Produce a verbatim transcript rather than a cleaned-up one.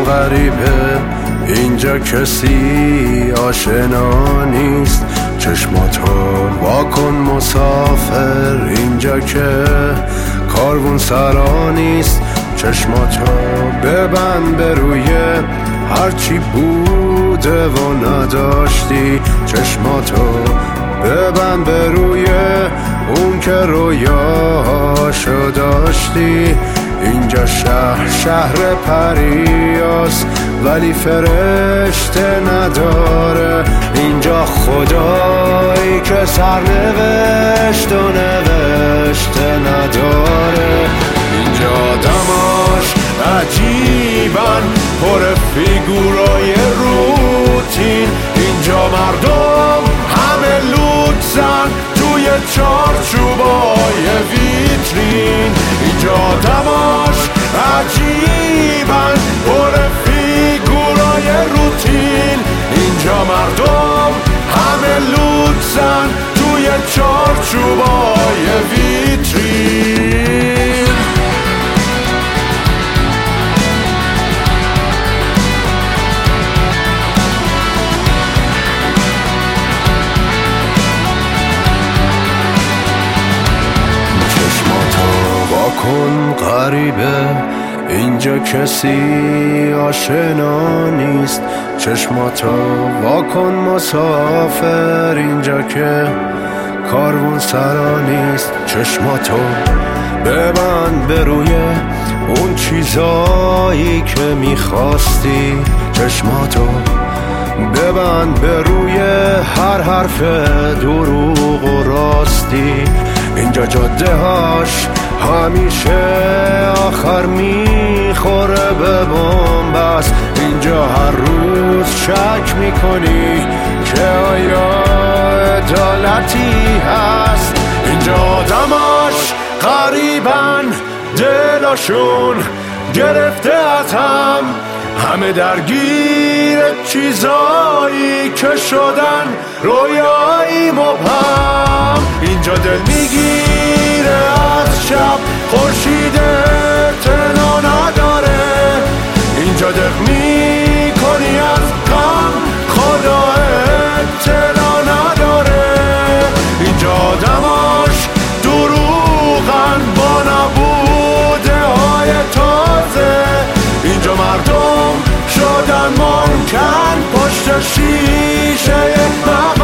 غریبه، اینجا کسی آشنا نیست. چشماتو واکن مسافر، اینجا که کاروان سرا نیست. چشماتو ببند به روی هرچی بوده و نداشتی. چشماتو ببند به روی اون که رویاشو داشتی. اینجا شهر شهر پریاست ولی فرشته نداره. اینجا خدایی که سرنوشت و نوشته نداره. اینجا آدماش عجیبن، پر فیگورای روتین. اینجا مردم همه لوتزن توی چارچوبای ویترین. اینجا آدماش عجیبن، پر فیگورای روتین. اینجا مردم همه لوتزن توی چارچوبای ویترین. کن غریبه، اینجا کسی آشنا نیست. چشماتو واکن مسافر، اینجا که کاروان سرا نیست. چشماتو ببند به روی اون چیزایی که میخواستی. چشماتو ببند به روی هر حرف دروغ و راستی. اینجا جاده هاش همیشه آخر میخوره به بنبست. اینجا هر روز شک میکنی که آیا عدالتی هست. اینجا آدماش غریبن، دلاشون گرفته از هم، همه درگیر چیزایی که شدن رویایی مبهم. اینجا دل میگیره از شب، خورشید اطلاع نداره. اینجا دق میکنی از غم، خدا اطلاع نداره. اینجا آدماش دروغن با نبوده های تازه. اینجا مردم شدن ممکن پشت شیشه مغازه.